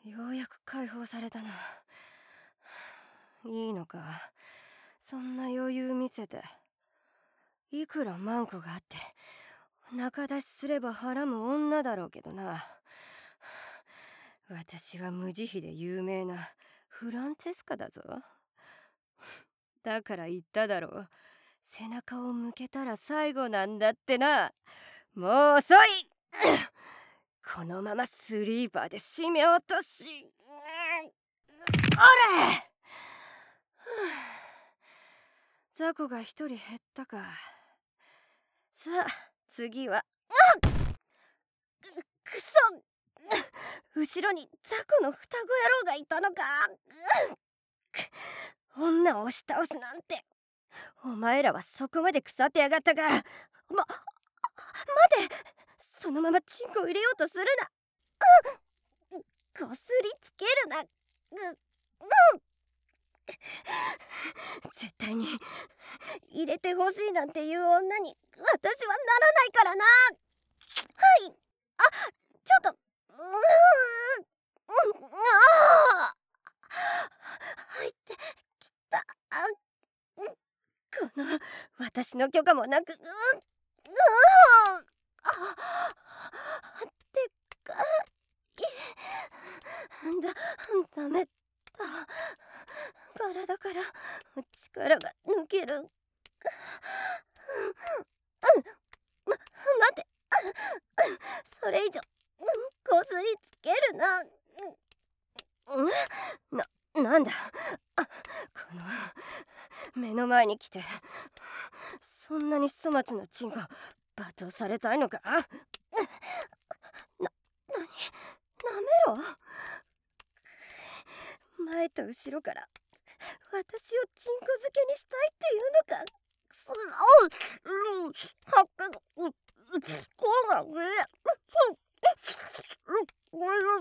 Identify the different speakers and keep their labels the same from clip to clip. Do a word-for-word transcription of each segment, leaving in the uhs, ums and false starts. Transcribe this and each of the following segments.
Speaker 1: ようやく解放されたな。いいのか、そんな余裕見せて。いくらマンコがあって仲出しすればはらむ女だろうけどな。私は無慈悲で有名なフランチェスカだぞ。だから言っただろう、背中を向けたら最後なんだってな。もう遅いこのままスリーパーで締め落とし、おれ雑魚が一人減ったか。さあ次は。くそ後ろに雑魚の双子野郎がいたのか。女を押し倒すなんて。お前らはそこまで腐ってやがったか。ま、待て、そのままチンコ入れようとするな。こすりつけるな。うう絶対に入れてほしいなんていう女に私はならないからな。はい、あ、ちょっと、うーん、うん、あ入ってきた。この私の許可もなく、ううあでっかいだ、ダメだ。体から力が抜ける。ま、待て、それ以上こすりつけるな。な、なんだこの目の前に来てそんなに粗末なチンコ罵倒されたいのか。な、なに、なめろ。前と後ろから私をチンコ漬けにしたいっていうのか。うん、うん、はっけが、うん、こうがね、うん、うん、うん、うん、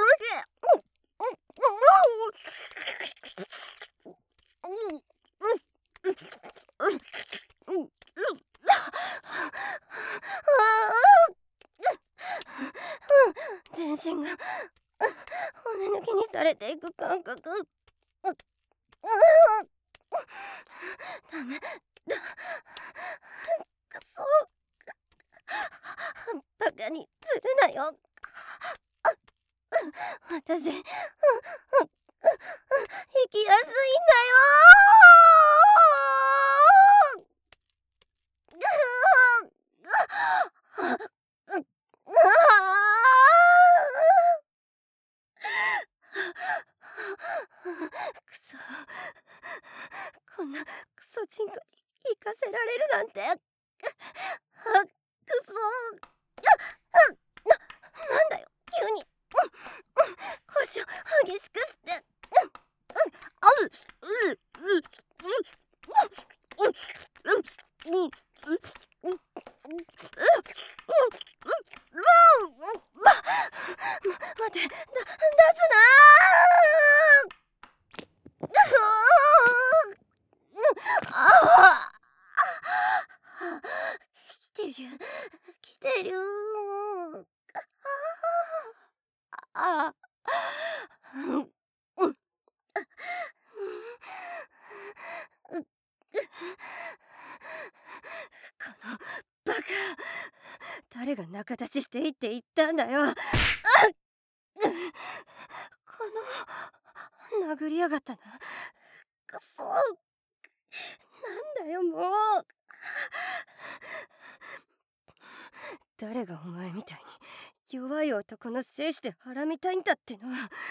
Speaker 1: 全身が骨抜きにされていく感覚。ダメだ。くそ。バカにするなよ。私、生きやすいんだよ。くそ、こんなクソチンコに行かせられるなんて。あ、くそ。な、なんだよ急に。腰を激しくして。あう、う、う、待て、だ、出すなあ。来てる来てる。ああ、うん、このバカ、誰が仲出ししていいって言ったんだよ。この殴りやがったな。くそ、なんだよもう。誰がお前みたいに弱い男の精子ではらみたいんだっての。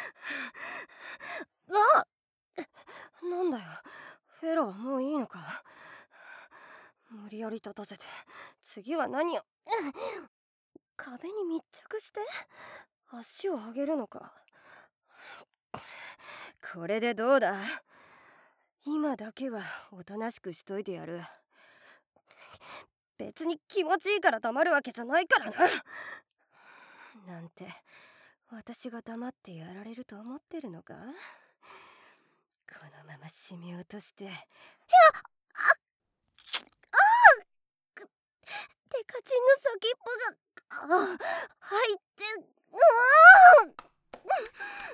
Speaker 1: あ、なんだよ、フェロはもういいのか。無理やり立たせて次は何を。壁に密着して足を上げるのか。これでどうだ。今だけはおとなしくしといてやる。別に気持ちいいから黙るわけじゃないからな。なんて私が黙ってやられると思ってるのか。このまま締め落として。いや、あ、ああ、テカチンの先っぽが、あ、入って、うわ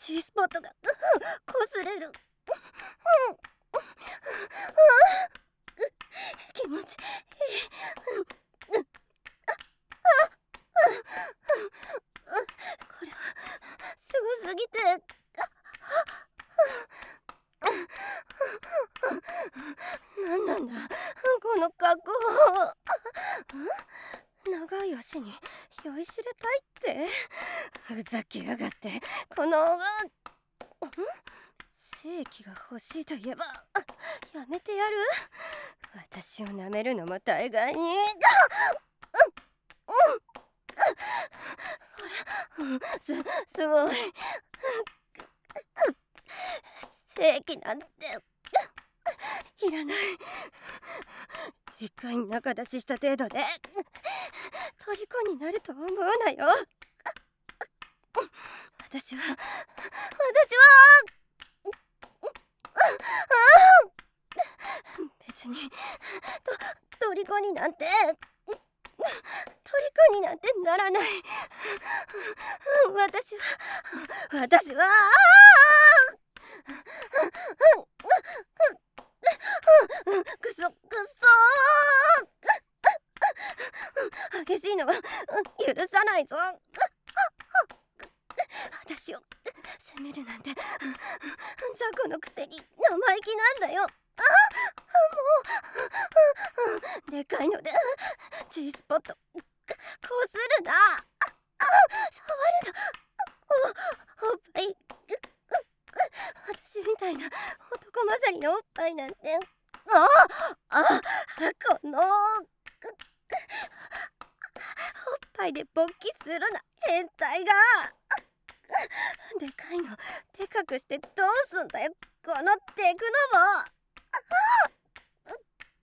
Speaker 1: G スポットが擦れる。気持ちいい。これはすごすぎて。なんなんだこの格好。長い足に酔いしれたいってふざけやがって。この正気が欲しいと言えばやめてやる。私を舐めるのも大概に。す、すごい。正気なんていらない。一回中出しした程度で虜になると思うなよ。私は私は別にと虜になんて虜になんてならない。私は私はくそくそ激しいのは許さないぞ。私を責めるなんて雑魚のくせに生意気なんだよ。あもうでかいので G スポットこするな。触るな。おっぱい私みたいな男勝りのおっぱいなんて。ああこのおっぱいで勃起するな変態が。でかいのでかくしてどうすんだよこのテクノボ。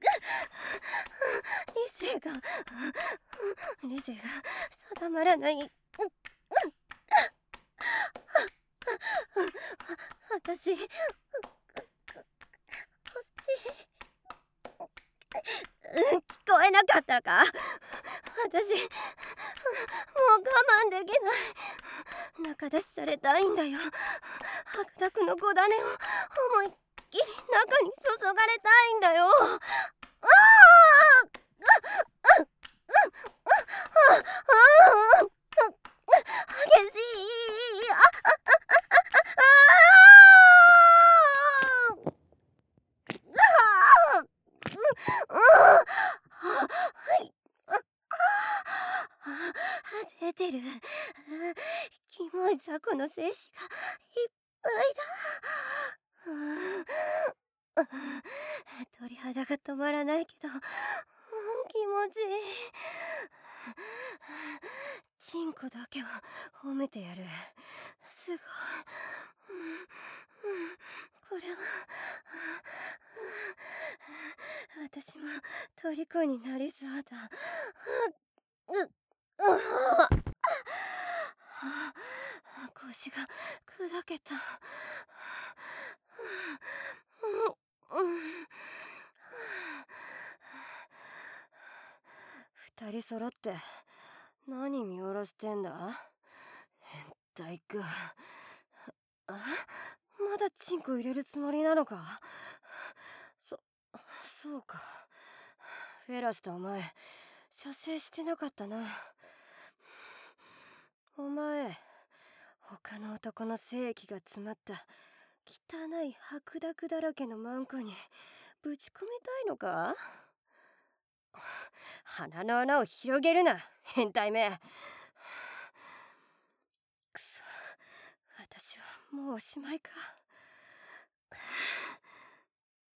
Speaker 1: 理性が理性が定まらない。私欲しい。聞こえなかったか。私もう我慢できない。中出しされたいんだよ。白濁の小種を思いっきり中に注がれたいんだよ。あ激しい。出てる。キモい雑魚の精子がいっぱいだ。鳥肌が止まらないけど気持ちいい。チンコだけは褒めてやる。すごい。これは私も虜になりそうだ。うっ腰が砕けた。二人揃って何見下ろしてんだ。変態か。あ、まだチンコ入れるつもりなのか。そそうか。フェラスとお前射精してなかったな。お前他の男の精液が詰まった汚い白濁だらけのマンコにぶち込みたいのか。鼻の穴を広げるな変態め。くそ、私はもうおしまいか。